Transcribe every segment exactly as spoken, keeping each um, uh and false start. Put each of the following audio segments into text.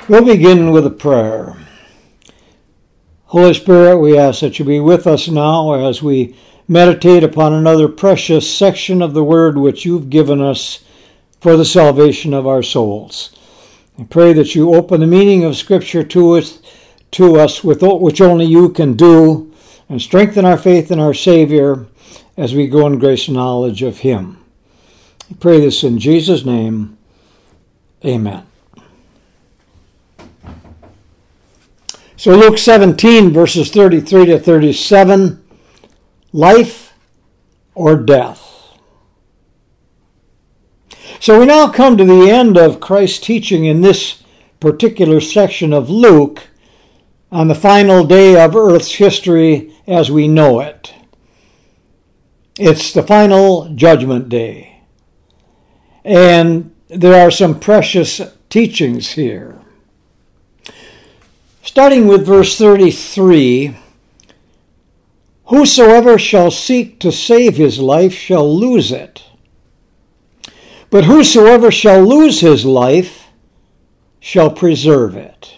We'll begin with a prayer. Holy Spirit, we ask that you be with us now as we meditate upon another precious section of the Word which you've given us for the salvation of our souls. I pray that you open the meaning of Scripture to us, to us with which only you can do, and strengthen our faith in our Savior as we go in grace and knowledge of Him. I pray this in Jesus' name. Amen. So Luke seventeen, verses thirty-three to thirty-seven, life or death. So we now come to the end of Christ's teaching in this particular section of Luke on the final day of Earth's history as we know it. It's the final judgment day. And there are some precious teachings here. Starting with verse thirty-three, whosoever shall seek to save his life shall lose it. But whosoever shall lose his life shall preserve it.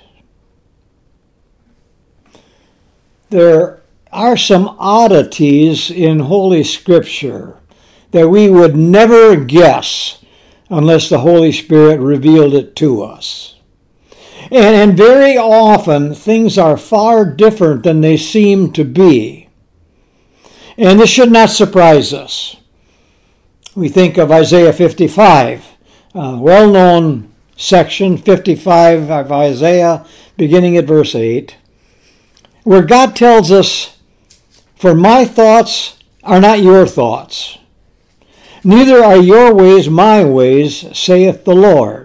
There are some oddities in Holy Scripture that we would never guess unless the Holy Spirit revealed it to us. And, and very often things are far different than they seem to be. And this should not surprise us. We think of Isaiah fifty-five, a well-known section, fifty-five of Isaiah, beginning at verse eight, where God tells us, "For my thoughts are not your thoughts, neither are your ways my ways, saith the Lord.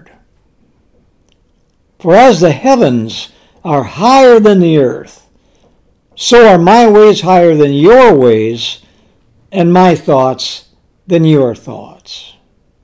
For as the heavens are higher than the earth, so are my ways higher than your ways, and my thoughts than your thoughts.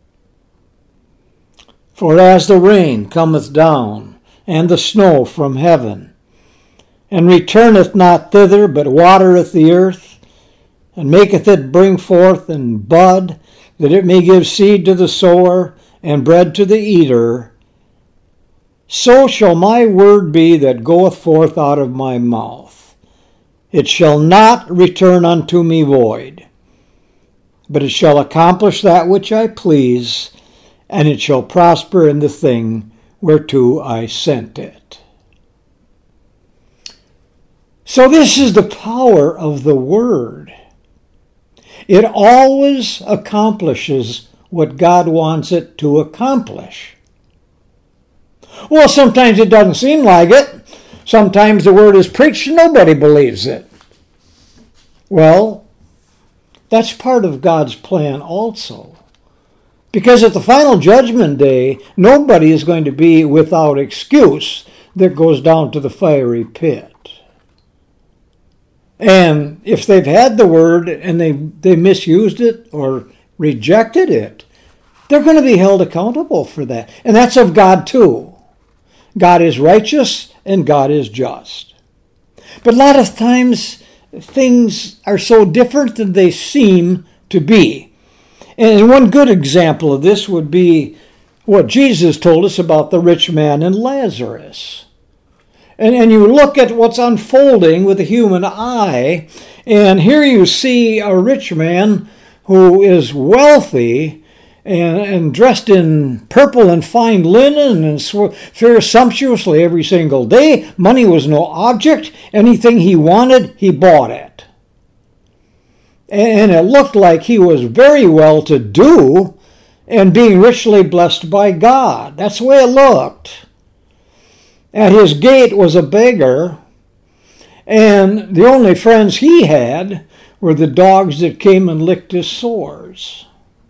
For as the rain cometh down, and the snow from heaven, and returneth not thither, but watereth the earth, and maketh it bring forth and bud, that it may give seed to the sower, and bread to the eater, so shall my word be that goeth forth out of my mouth. It shall not return unto me void, but it shall accomplish that which I please, and it shall prosper in the thing whereto I sent it." So this is the power of the Word. It always accomplishes what God wants it to accomplish. Well, sometimes it doesn't seem like it. Sometimes the Word is preached and nobody believes it. Well, that's part of God's plan also. Because at the final judgment day, nobody is going to be without excuse that goes down to the fiery pit. And if they've had the Word and they, they misused it or rejected it, they're going to be held accountable for that. And that's of God too. God is righteous and God is just. But a lot of times things are so different than they seem to be. And one good example of this would be what Jesus told us about the rich man and Lazarus. And, and you look at what's unfolding with the human eye, and here you see a rich man who is wealthy and, and dressed in purple and fine linen and sw- fares sumptuously every single day. Money was no object. Anything he wanted, he bought it. And it looked like he was very well to do and being richly blessed by God. That's the way it looked. At his gate was a beggar, and the only friends he had were the dogs that came and licked his sores.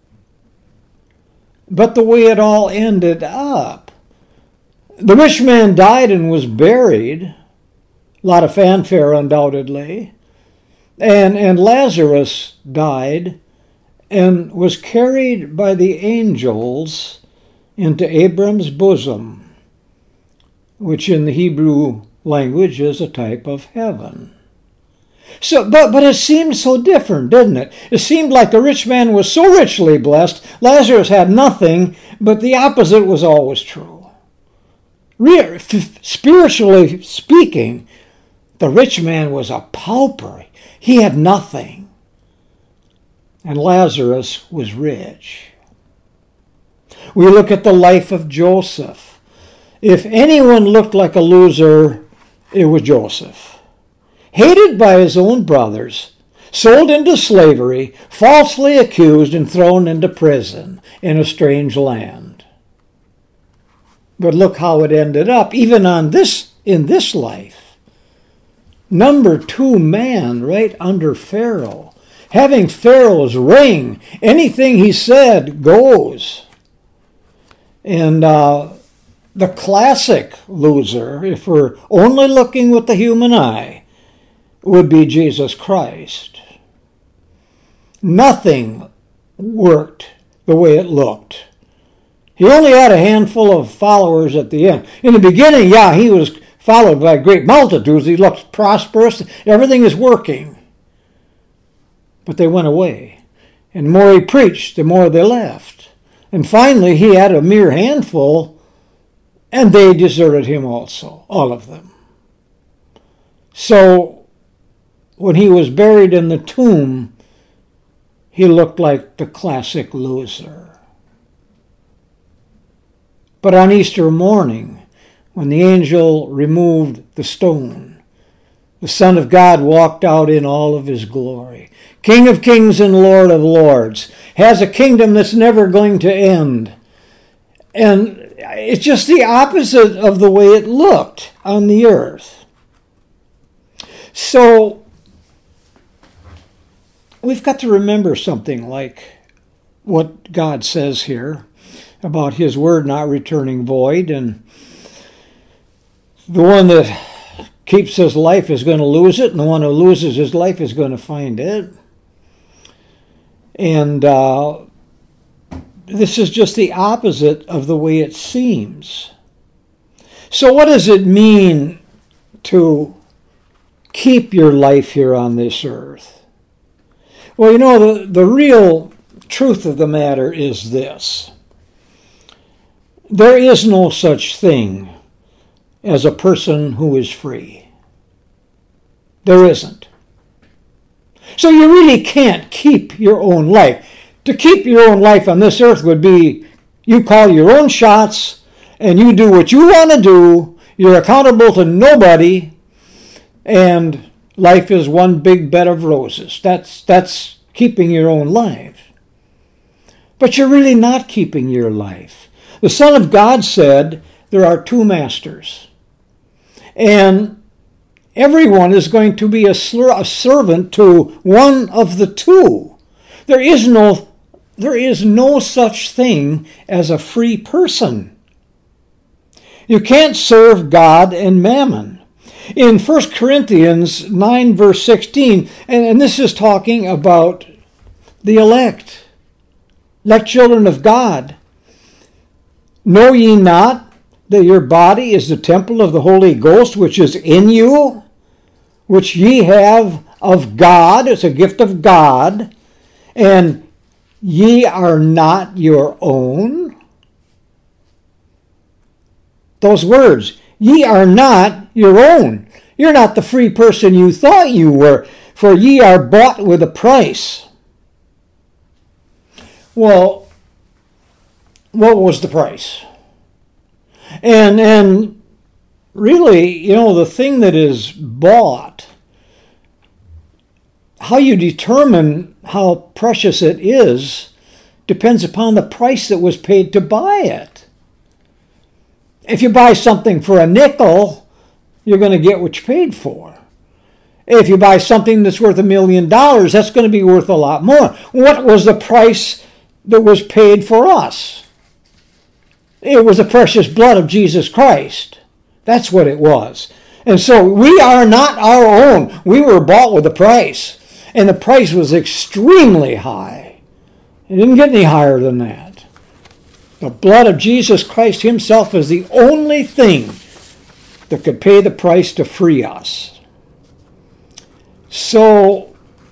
But the way it all ended up, the rich man died and was buried, a lot of fanfare undoubtedly, and, and Lazarus died and was carried by the angels into Abram's bosom, which in the Hebrew language is a type of heaven. So, but, but it seemed so different, didn't it? It seemed like the rich man was so richly blessed, Lazarus had nothing, but the opposite was always true. Re- spiritually speaking, the rich man was a pauper. He had nothing. And Lazarus was rich. We look at the life of Joseph. If anyone looked like a loser, it was Joseph. Hated by his own brothers, sold into slavery, falsely accused and thrown into prison in a strange land. But look how it ended up, even on this, in this life. Number two man right under Pharaoh, having Pharaoh's ring. Anything he said goes. And uh, the classic loser, if we're only looking with the human eye, would be Jesus Christ. Nothing worked the way it looked. He only had a handful of followers at the end. In the beginning, yeah, he was followed by great multitudes. He looked prosperous. Everything is working. But they went away. And the more he preached, the more they left. And finally, he had a mere handful, and they deserted him also, all of them. So, when he was buried in the tomb, he looked like the classic loser. But on Easter morning, when the angel removed the stone, the Son of God walked out in all of his glory. King of kings and Lord of lords, has a kingdom that's never going to end. And it's just the opposite of the way it looked on the earth. So, we've got to remember something like what God says here about his word not returning void, and the one that keeps his life is going to lose it, and the one who loses his life is going to find it. And uh, this is just the opposite of the way it seems. So what does it mean to keep your life here on this earth? Well, you know, the, the real truth of the matter is this. There is no such thing as a person who is free. There isn't. So you really can't keep your own life. To keep your own life on this earth would be you call your own shots and you do what you want to do. You're accountable to nobody, and life is one big bed of roses. That's, that's keeping your own life. But you're really not keeping your life. The Son of God said there are two masters. And everyone is going to be a, a servant to one of the two. There is no, there is no such thing as a free person. You can't serve God and mammon. In First Corinthians nine, verse sixteen, and, and this is talking about the elect, elect children of God. Know ye not that your body is the temple of the Holy Ghost, which is in you, which ye have of God? It's a gift of God, and ye are not your own? Those words, ye are not your own. You're not the free person you thought you were, for ye are bought with a price. Well, what was the price? And and really, you know, the thing that is bought, how you determine how precious it is depends upon the price that was paid to buy it. If you buy something for a nickel, you're going to get what you paid for. If you buy something that's worth a million dollars, that's going to be worth a lot more. What was the price that was paid for us? It was the precious blood of Jesus Christ. That's what it was. And so we are not our own. We were bought with a price. And the price was extremely high. It didn't get any higher than that. The blood of Jesus Christ himself is the only thing that could pay the price to free us. So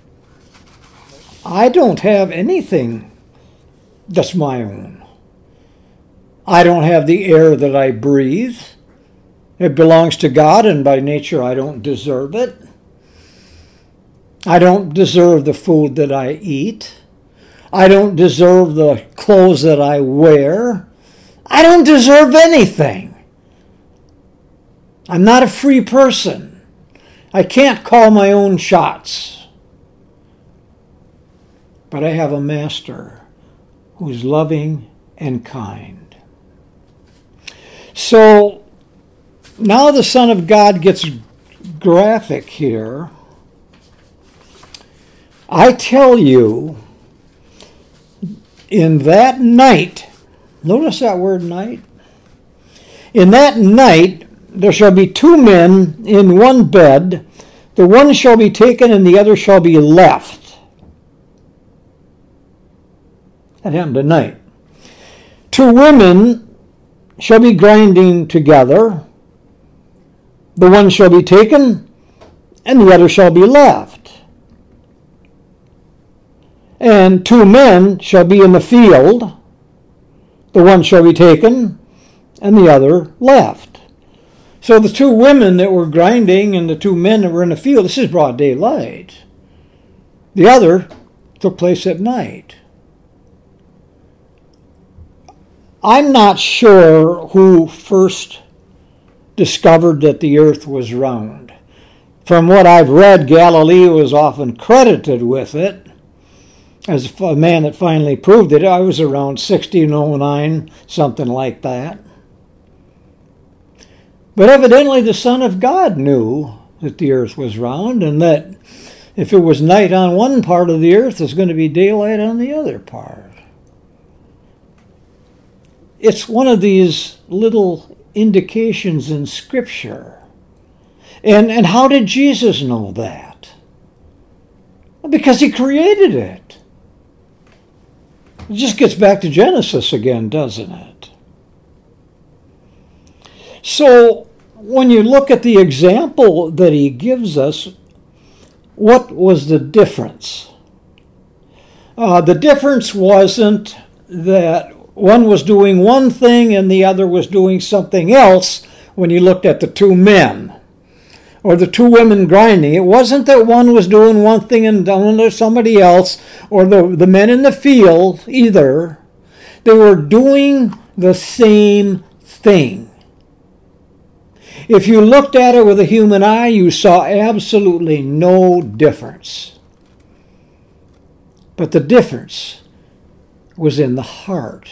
I don't have anything that's my own. I don't have the air that I breathe. It belongs to God, and by nature I don't deserve it. I don't deserve the food that I eat. I don't deserve the clothes that I wear. I don't deserve anything. I'm not a free person. I can't call my own shots. But I have a master who's loving and kind. So now the Son of God gets graphic here. I tell you, in that night, notice that word night? In that night, there shall be two men in one bed. The one shall be taken and the other shall be left. That happened tonight. Two women shall be grinding together. The one shall be taken and the other shall be left. And two men shall be in the field. The one shall be taken and the other left. So the two women that were grinding and the two men that were in the field, this is broad daylight. The other took place at night. I'm not sure who first discovered that the earth was round. From what I've read, Galileo was often credited with it as a man that finally proved it. I was around sixteen oh nine, something like that. But evidently the Son of God knew that the earth was round, and that if it was night on one part of the earth, there's going to be daylight on the other part. It's one of these little indications in Scripture. And, and how did Jesus know that? Well, because he created it. It just gets back to Genesis again, doesn't it? So, when you look at the example that he gives us, what was the difference? Uh, the difference wasn't that one was doing one thing and the other was doing something else when you looked at the two men. Or the two women grinding. It wasn't that one was doing one thing and another somebody else, or the, the men in the field either. They were doing the same thing. If you looked at it with a human eye, you saw absolutely no difference. But the difference was in the heart.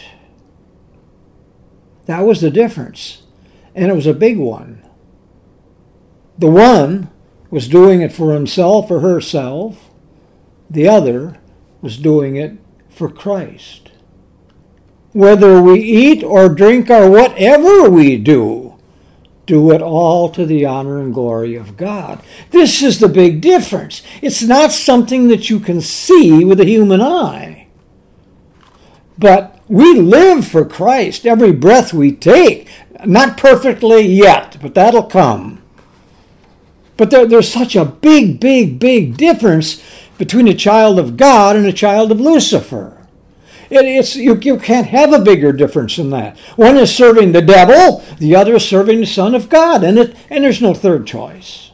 That was the difference. And it was a big one. The one was doing it for himself or herself. The other was doing it for Christ. Whether we eat or drink or whatever we do, do it all to the honor and glory of God. This is the big difference. It's not something that you can see with a human eye. But we live for Christ every breath we take. Not perfectly yet, but that'll come. But there, there's such a big, big, big difference between a child of God and a child of Lucifer. It, it's you, you can't have a bigger difference than that. One is serving the devil, the other is serving the Son of God, and, it, and there's no third choice.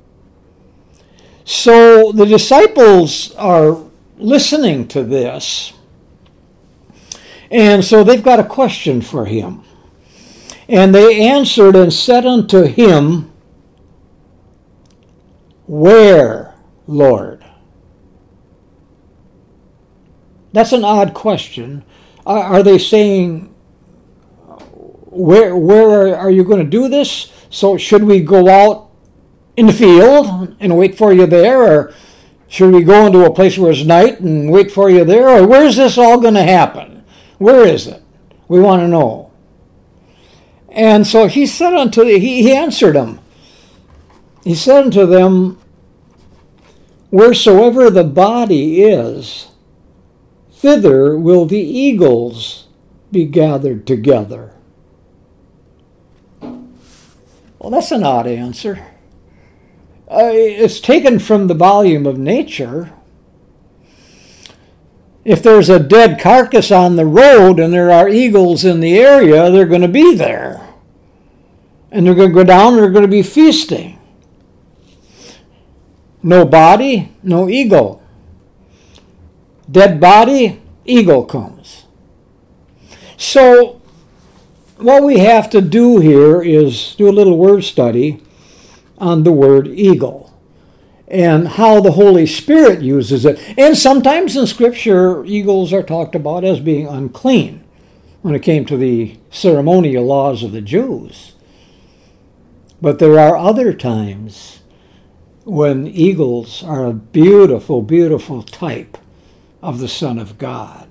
So the disciples are listening to this, and so they've got a question for him. And they answered and said unto him, Where, Lord? That's an odd question. Are, are they saying, where, where are you going to do this? So should we go out in the field and wait for you there? Or should we go into a place where it's night and wait for you there? Or where is this all going to happen? Where is it? We want to know. And so he said unto, he, he answered them. He said unto them, Wheresoever the body is, thither will the eagles be gathered together. Well, that's an odd answer. Uh, it's taken from the volume of nature. If there's a dead carcass on the road and there are eagles in the area, they're going to be there. And they're going to go down and they're going to be feasting. No body, no eagle. Dead body, eagle comes. So what we have to do here is do a little word study on the word eagle and how the Holy Spirit uses it. And sometimes in Scripture, eagles are talked about as being unclean when it came to the ceremonial laws of the Jews. But there are other times when eagles are a beautiful, beautiful type of the Son of God.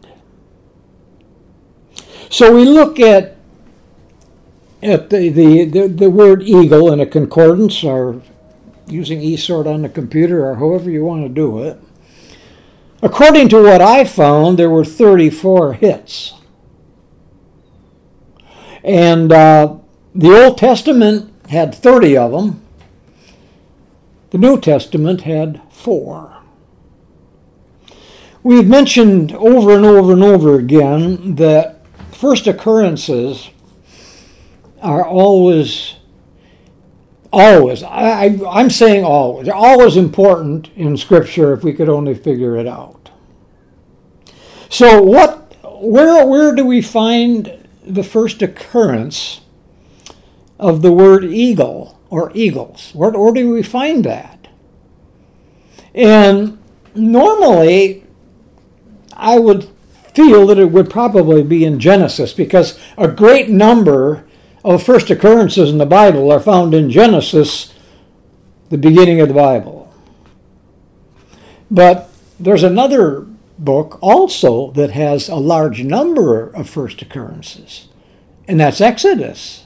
So we look at at the, the, the, the word eagle in a concordance, or using eSword on the computer, or however you want to do it. According to what I found, there were thirty-four hits. And uh, the Old Testament had thirty of them. The New Testament had four. We've mentioned over and over and over again that first occurrences are always, always, I, I, I'm saying always, they're always important in Scripture if we could only figure it out. So what, where, where do we find the first occurrence of the word eagle or eagles? Where, where do we find that? And normally, I would feel that it would probably be in Genesis, because a great number of first occurrences in the Bible are found in Genesis, the beginning of the Bible. But there's another book also that has a large number of first occurrences, and that's Exodus.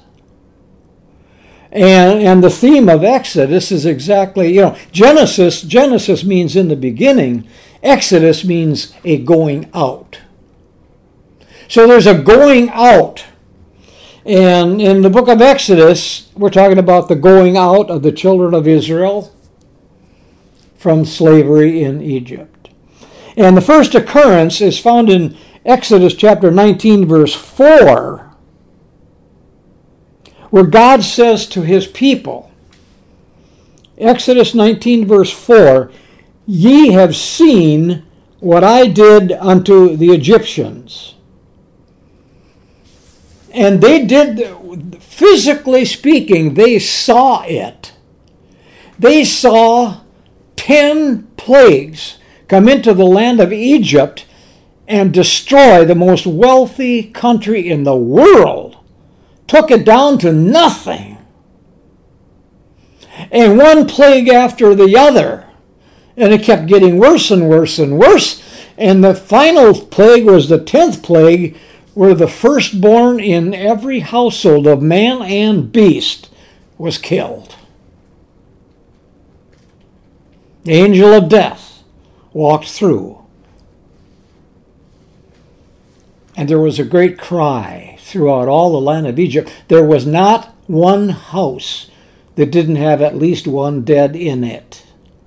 And, and the theme of Exodus is exactly, you know, Genesis, Genesis means in the beginning. Exodus means a going out. So there's a going out. And in the book of Exodus, we're talking about the going out of the children of Israel from slavery in Egypt. And the first occurrence is found in Exodus chapter nineteen, verse four, where God says to his people, Exodus nineteen, verse four, "Ye have seen what I did unto the Egyptians." And they did, physically speaking, they saw it. They saw ten plagues come into the land of Egypt and destroy the most wealthy country in the world. Took it down to nothing. And one plague after the other. And it kept getting worse and worse and worse. And the final plague was the tenth plague, where the firstborn in every household of man and beast was killed. The angel of death walked through. And there was a great cry throughout all the land of Egypt. There was not one house that didn't have at least one dead in it.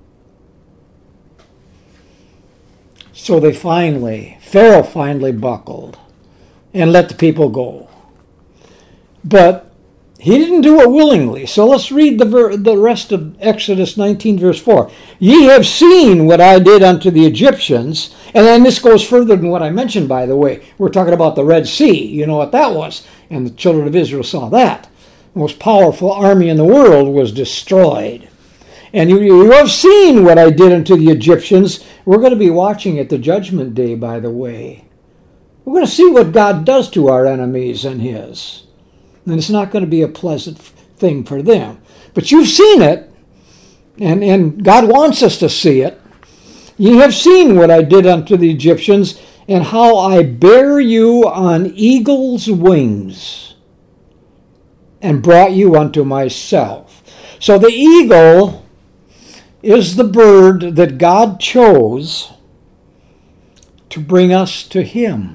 So they finally, Pharaoh finally buckled and let the people go. But he didn't do it willingly. So let's read the, ver- the rest of Exodus nineteen, verse four. "Ye have seen what I did unto the Egyptians." And then this goes further than what I mentioned, by the way. We're talking about the Red Sea. You know what that was. And the children of Israel saw that. The most powerful army in the world was destroyed. "And you, you have seen what I did unto the Egyptians." We're going to be watching at the judgment day, by the way. We're going to see what God does to our enemies and his. And it's not going to be a pleasant thing for them. But you've seen it, and, and God wants us to see it. "Ye have seen what I did unto the Egyptians, and how I bear you on eagle's wings, and brought you unto myself." So the eagle is the bird that God chose to bring us to him.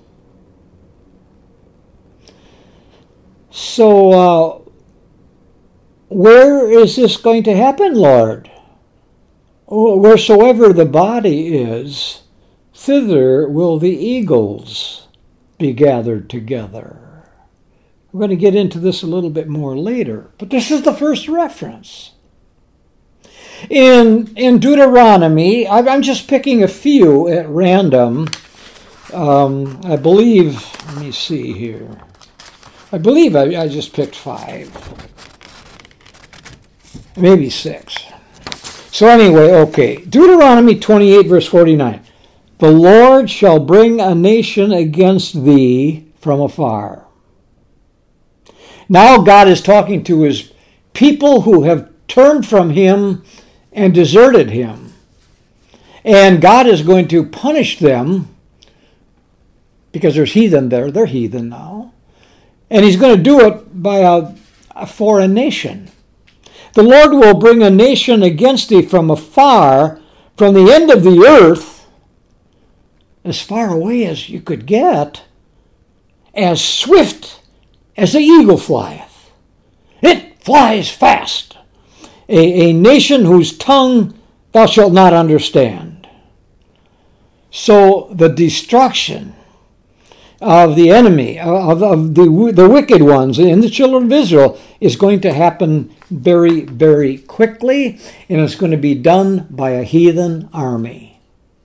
So, uh, where is this going to happen, Lord? Oh, wheresoever the body is, thither will the eagles be gathered together. We're going to get into this a little bit more later, but this is the first reference. In, in Deuteronomy, I'm just picking a few at random. Um, I believe, let me see here. I believe I, I just picked five. Maybe six. So anyway, okay. Deuteronomy twenty-eight, verse forty-nine. The Lord shall bring a nation against thee from afar. Now God is talking to his people who have turned from him and deserted him. And God is going to punish them because there's heathen there. They're heathen now. And he's going to do it by a, a foreign nation. The Lord will bring a nation against thee from afar, from the end of the earth, as far away as you could get, as swift as the eagle flieth. It flies fast. A, a nation whose tongue thou shalt not understand. So the destruction of the enemy, of, of the, the wicked ones in the children of Israel is going to happen very, very quickly, and it's going to be done by a heathen army.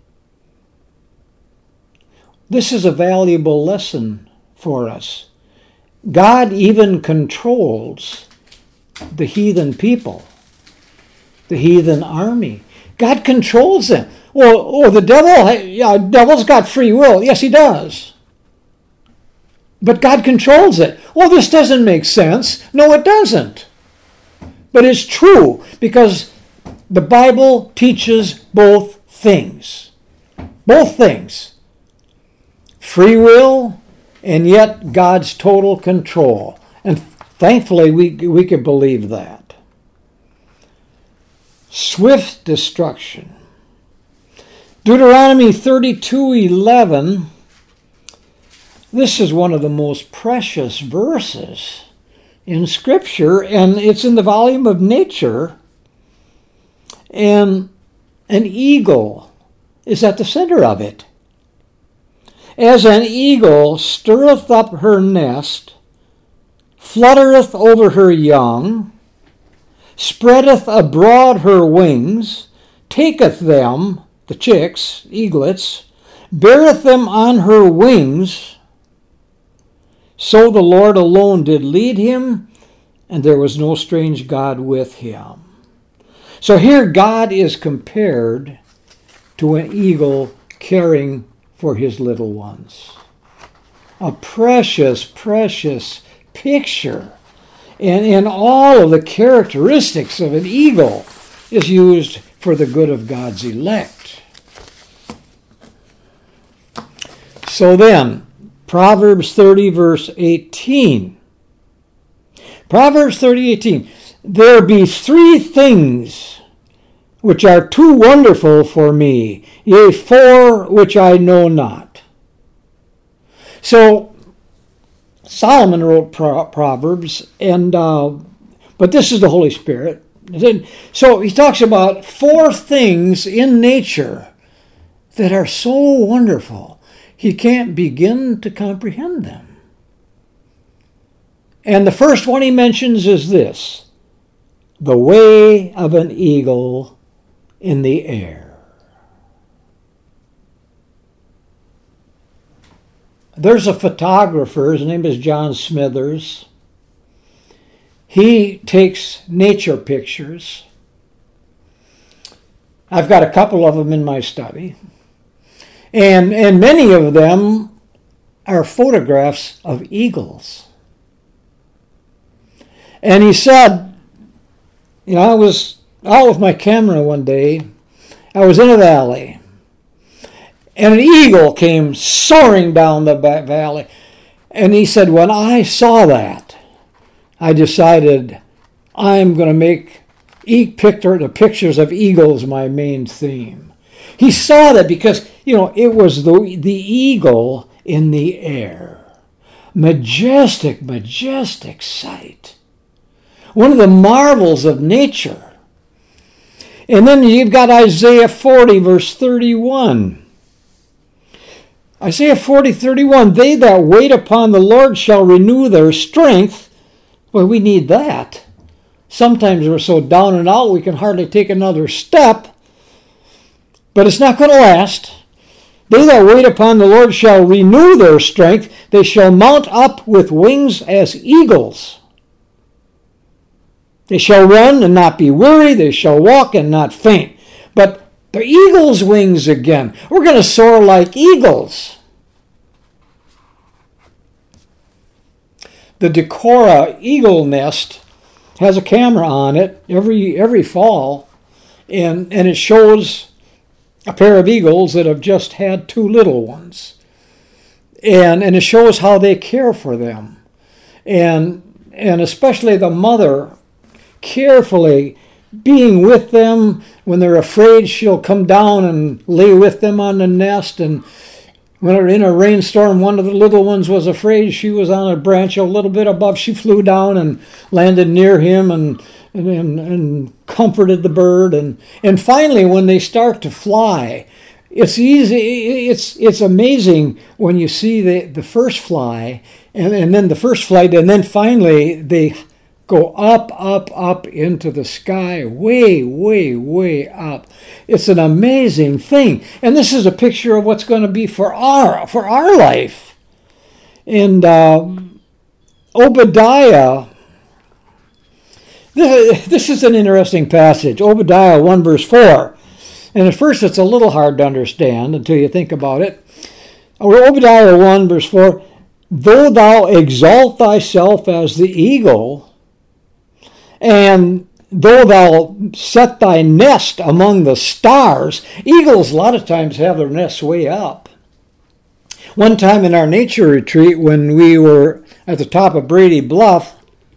This is a valuable lesson for us. God even controls the heathen people, the heathen army. God controls them. Well, oh, the devil, yeah, devil's got free will. Yes, he does. But God controls it. Well, this doesn't make sense. No, it doesn't. But it's true because the Bible teaches both things. Both things. Free will and yet God's total control. And thankfully, we, we can believe that. Swift destruction. Deuteronomy thirty-two eleven. This is one of the most precious verses in Scripture, and it's in the volume of nature. And an eagle is at the center of it. As an eagle stirreth up her nest, fluttereth over her young, spreadeth abroad her wings, taketh them, the chicks, eaglets, beareth them on her wings, so the Lord alone did lead him, and there was no strange God with him. So here God is compared to an eagle caring for his little ones. A precious, precious picture. And, and all of the characteristics of an eagle is used for the good of God's elect. So then, Proverbs thirty, verse eighteen. Proverbs thirty, eighteen. There be three things which are too wonderful for me, yea, four which I know not. So, Solomon wrote Pro- Proverbs, and uh, but this is the Holy Spirit. So he talks about four things in nature that are so wonderful. He can't begin to comprehend them. And the first one he mentions is this: the way of an eagle in the air. There's a photographer, his name is John Smithers. He takes nature pictures. I've got a couple of them in my study. And, and many of them are photographs of eagles. And he said, you know, I was out with my camera one day. I was in a valley. And an eagle came soaring down the valley. And he said, when I saw that, I decided I'm going to make e- picture, the pictures of eagles my main theme. He saw that because, you know, it was the, the eagle in the air. Majestic, majestic sight. One of the marvels of nature. And then you've got Isaiah forty, verse thirty-one. Isaiah forty thirty-one, they that wait upon the Lord shall renew their strength. Well, we need that. Sometimes we're so down and out we can hardly take another step. But it's not going to last. They that wait upon the Lord shall renew their strength. They shall mount up with wings as eagles. They shall run and not be weary. They shall walk and not faint. But the eagle's wings again. We're going to soar like eagles. The Decorah eagle nest has a camera on it every every fall, and, and it shows a pair of eagles that have just had two little ones. And, and it shows how they care for them. And, and especially the mother carefully being with them. When they're afraid, she'll come down and lay with them on the nest. And when they're in a rainstorm, one of the little ones was afraid. She was on a branch a little bit above. She flew down and landed near him and and, and, and comforted the bird. And, and finally, when they start to fly, it's easy. It's it's amazing when you see the, the first fly, and, and then the first flight, and then finally they go up, up, up into the sky, way, way, way up. It's an amazing thing. And this is a picture of what's going to be for our for our life. And uh, Obadiah, this, this is an interesting passage. Obadiah one verse four. And at first it's a little hard to understand until you think about it. Obadiah one verse four, though thou exalt thyself as the eagle, and though thou set thy nest among the stars, eagles a lot of times have their nests way up. One time in our nature retreat, when we were at the top of Brady Bluff,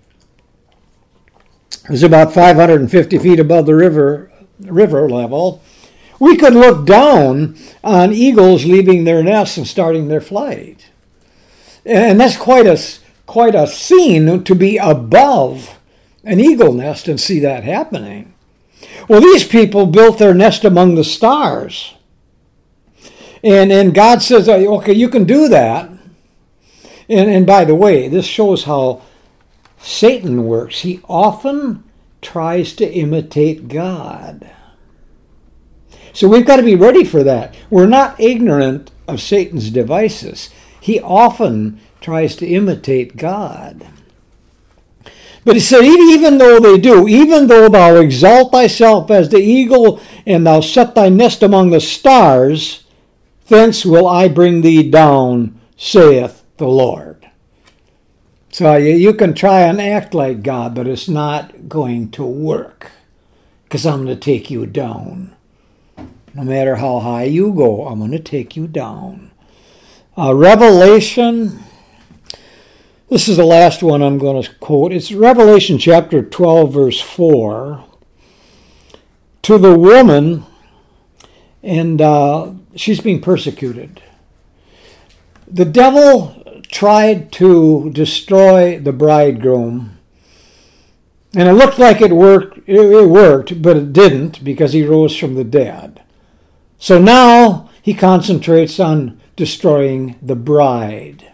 it was about five hundred fifty feet above the river, river level, we could look down on eagles leaving their nests and starting their flight. And that's quite a, quite a scene to be above an eagle nest and see that happening. Well, these people built their nest among the stars. And, and God says, okay, you can do that. And, and by the way, this shows how Satan works. He often tries to imitate God. So we've got to be ready for that. We're not ignorant of Satan's devices. He often tries to imitate God. But he said, even though they do, even though thou exalt thyself as the eagle, and thou set thy nest among the stars, thence will I bring thee down, saith the Lord. So you, you can try and act like God, but it's not going to work, because I'm going to take you down. No matter how high you go, I'm going to take you down. Uh, Revelation, this is the last one I'm going to quote. It's Revelation chapter twelve, verse four. To the woman, and uh, she's being persecuted. The devil tried to destroy the bridegroom, and it looked like it worked. It worked, but it didn't, because he rose from the dead. So now he concentrates on destroying the bride.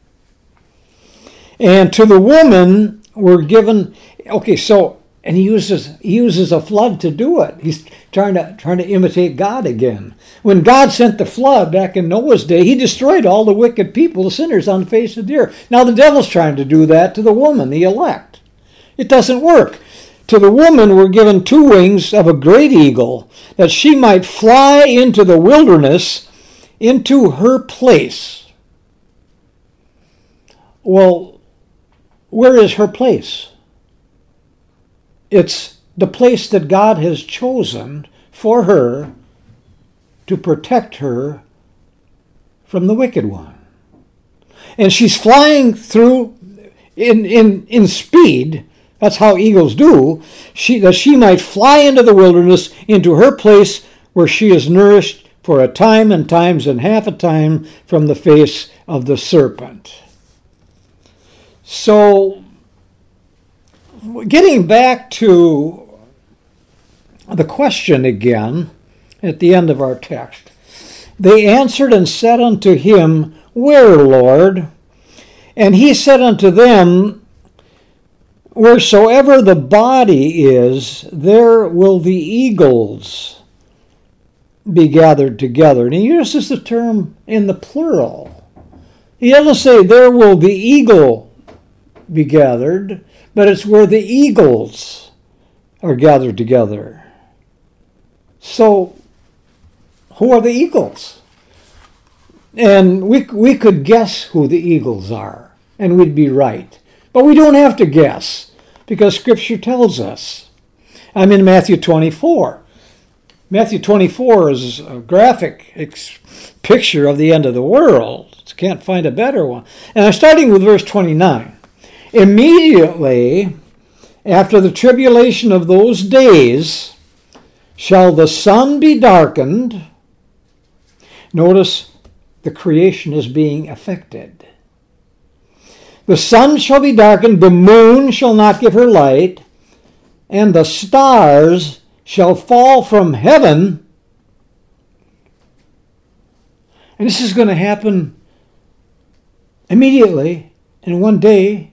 And to the woman were given, okay, so, and he uses he uses a flood to do it. He's trying to trying to imitate God again. When God sent the flood back in Noah's day, he destroyed all the wicked people, the sinners on the face of the earth. Now the devil's trying to do that to the woman, the elect. It doesn't work. To the woman were given two wings of a great eagle, that she might fly into the wilderness, into her place. Well, where is her place? It's the place that God has chosen for her to protect her from the wicked one. And she's flying through in, in, in speed. That's how eagles do. She, that she might fly into the wilderness, into her place where she is nourished for a time and times and half a time from the face of the serpent. So, getting back to the question again at the end of our text, They answered and said unto him, Where, Lord? And he said unto them, Wheresoever the body is, there will the eagles be gathered together. And he uses the term in the plural. He doesn't say, There will the eagle be gathered, but it's where the eagles are gathered together. So, who are the eagles? And we we could guess who the eagles are, and we'd be right. But we don't have to guess, because Scripture tells us. I'm in Matthew twenty-four. Matthew twenty-four is a graphic ex- picture of the end of the world. You can't find a better one. And I'm starting with verse twenty-nine. Immediately after the tribulation of those days shall the sun be darkened. Notice the creation is being affected. The sun shall be darkened, the moon shall not give her light, and the stars shall fall from heaven. And this is going to happen immediately in one day.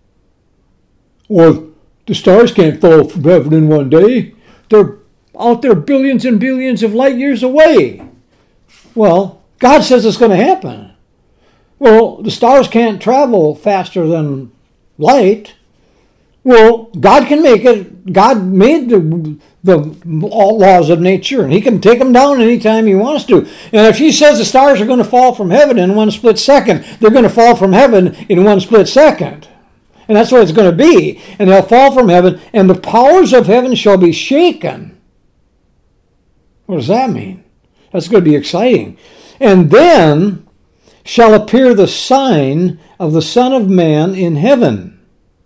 Well, the stars can't fall from heaven in one day. They're out there billions and billions of light years away. Well, God says it's going to happen. Well, the stars can't travel faster than light. Well, God can make it. God made the, the laws of nature, and he can take them down anytime he wants to. And if he says the stars are going to fall from heaven in one split second, they're going to fall from heaven in one split second. And that's what it's going to be. And they'll fall from heaven, and the powers of heaven shall be shaken. What does that mean? That's going to be exciting. And then shall appear the sign of the Son of Man in heaven.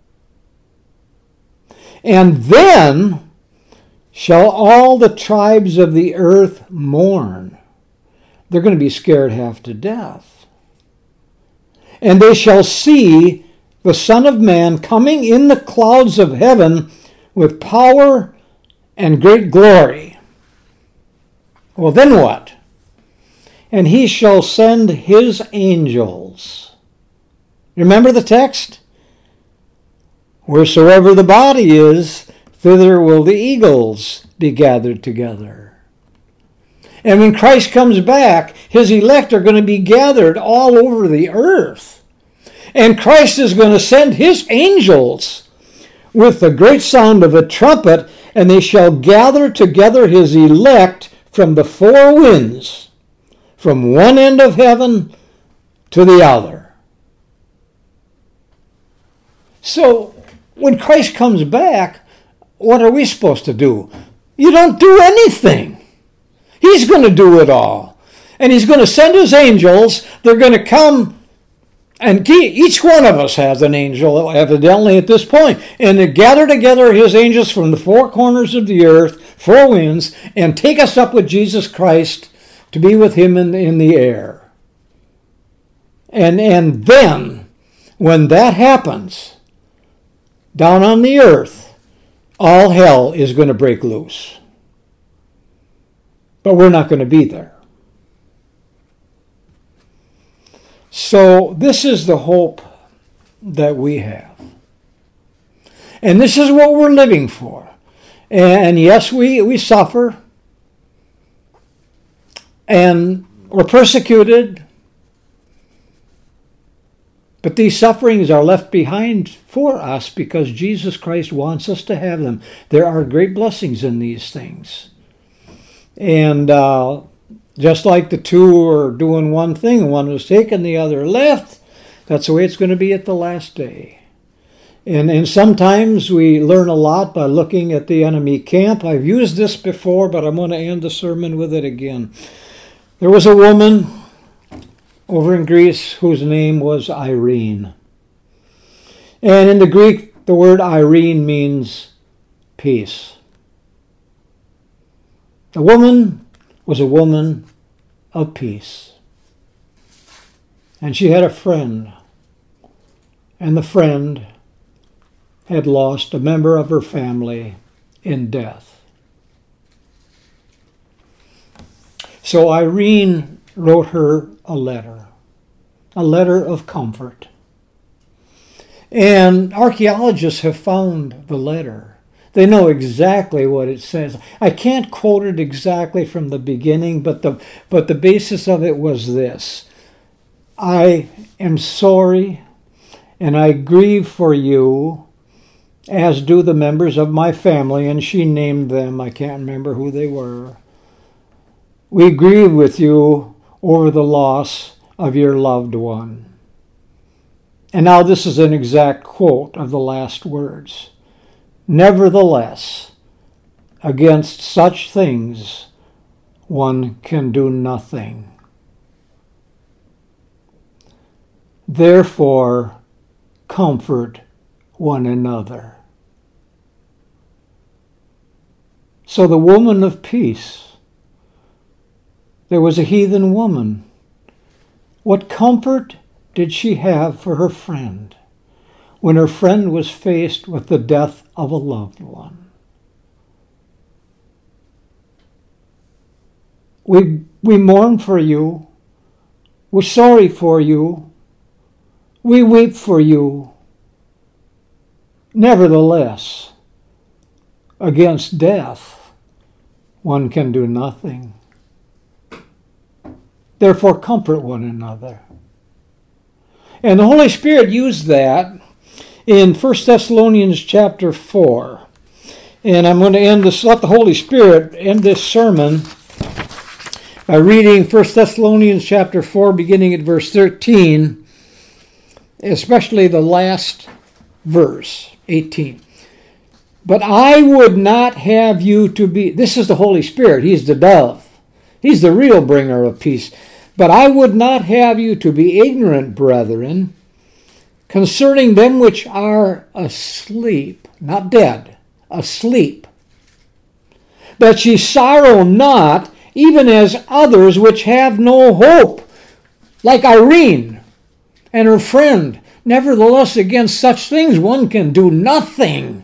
And then shall all the tribes of the earth mourn. They're going to be scared half to death. And they shall see the Son of Man coming in the clouds of heaven with power and great glory. Well, then what? And he shall send his angels. Remember the text? Wheresoever the body is, thither will the eagles be gathered together. And when Christ comes back, his elect are going to be gathered all over the earth. And Christ is going to send his angels with the great sound of a trumpet, and they shall gather together his elect from the four winds, from one end of heaven to the other. So, when Christ comes back, what are we supposed to do? You don't do anything. He's going to do it all. And he's going to send his angels. They're going to come. And each one of us has an angel, evidently, at this point. And to gather together his angels from the four corners of the earth, four winds, and take us up with Jesus Christ to be with him in, in the air. And, and then, when that happens, down on the earth, all hell is going to break loose. But we're not going to be there. So this is the hope that we have. And this is what we're living for. And yes, we, we suffer. And we're persecuted. But these sufferings are left behind for us because Jesus Christ wants us to have them. There are great blessings in these things. And uh, just like the two are doing one thing, one was taken, the other left, that's the way it's going to be at the last day. And, and sometimes we learn a lot by looking at the enemy camp. I've used this before, but I'm going to end the sermon with it again. There was a woman over in Greece whose name was Irene. And in the Greek, the word Irene means peace. The woman was a woman of peace. And she had a friend. And the friend had lost a member of her family in death. So Irene wrote her a letter, a letter of comfort. And archaeologists have found the letter. They know exactly what it says. I can't quote it exactly from the beginning, but the but the basis of it was this. I am sorry, and I grieve for you, as do the members of my family, and she named them. I can't remember who they were. We grieve with you over the loss of your loved one. And now this is an exact quote of the last words. Nevertheless, against such things one can do nothing. Therefore, comfort one another. So the woman of peace, there was a heathen woman. What comfort did she have for her friend when her friend was faced with the death of a loved one? We, we mourn for you. We're sorry for you. We weep for you. Nevertheless, against death, one can do nothing. Therefore, comfort one another. And the Holy Spirit used that in First Thessalonians chapter four. And I'm going to end this, let the Holy Spirit end this sermon by reading First Thessalonians chapter four, beginning at verse thirteen, especially the last verse, eighteen. But I would not have you to be, this is the Holy Spirit, he's the dove. He's the real bringer of peace. But I would not have you to be ignorant, brethren, concerning them which are asleep, not dead, asleep, that ye sorrow not, even as others which have no hope, like Irene and her friend. Nevertheless, against such things one can do nothing.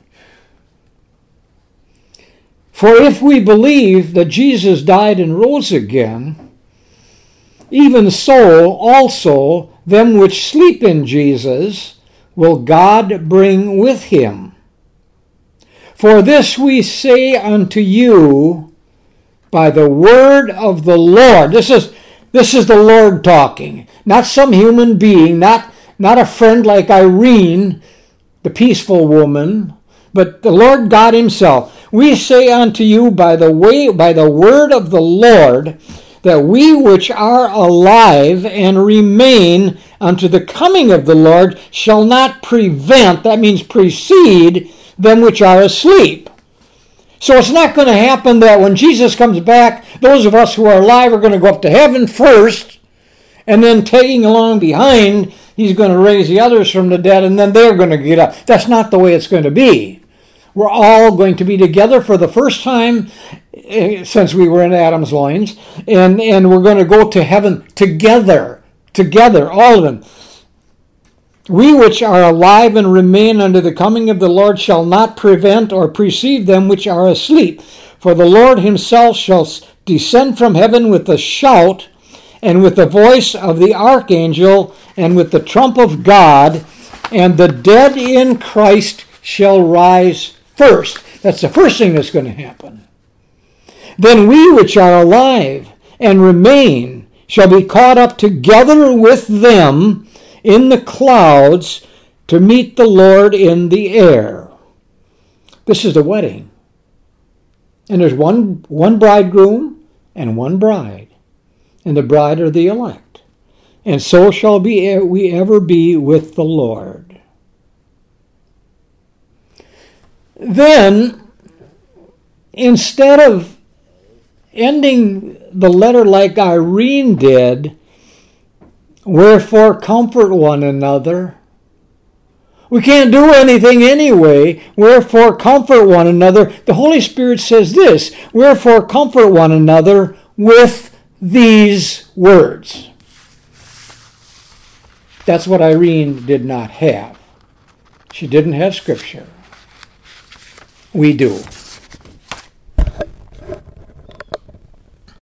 For if we believe that Jesus died and rose again, even so also them which sleep in Jesus will God bring with him. For this we say unto you by the word of the Lord. This is, this is the Lord talking, not some human being, not, not a friend like Irene, the peaceful woman, but the Lord God himself. We say unto you by the way, by the word of the Lord, that we which are alive and remain unto the coming of the Lord shall not prevent, that means precede, them which are asleep. So it's not going to happen that when Jesus comes back, those of us who are alive are going to go up to heaven first, and then tagging along behind, he's going to raise the others from the dead, and then they're going to get up. That's not the way it's going to be. We're all going to be together for the first time since we were in Adam's loins, and, and we're going to go to heaven together, together, all of them. We which are alive and remain unto the coming of the Lord shall not prevent or precede them which are asleep. For the Lord himself shall descend from heaven with a shout, and with the voice of the archangel, and with the trump of God, and the dead in Christ shall rise first. That's the first thing that's going to happen. Then we which are alive and remain shall be caught up together with them in the clouds to meet the Lord in the air. This is the wedding. And there's one, one bridegroom and one bride. And the bride are the elect. And so shall be, we ever be with the Lord. Then, instead of ending the letter like Irene did, wherefore comfort one another. We can't do anything anyway, wherefore comfort one another. The Holy Spirit says this, wherefore comfort one another with these words. That's what Irene did not have. She didn't have Scripture. We do.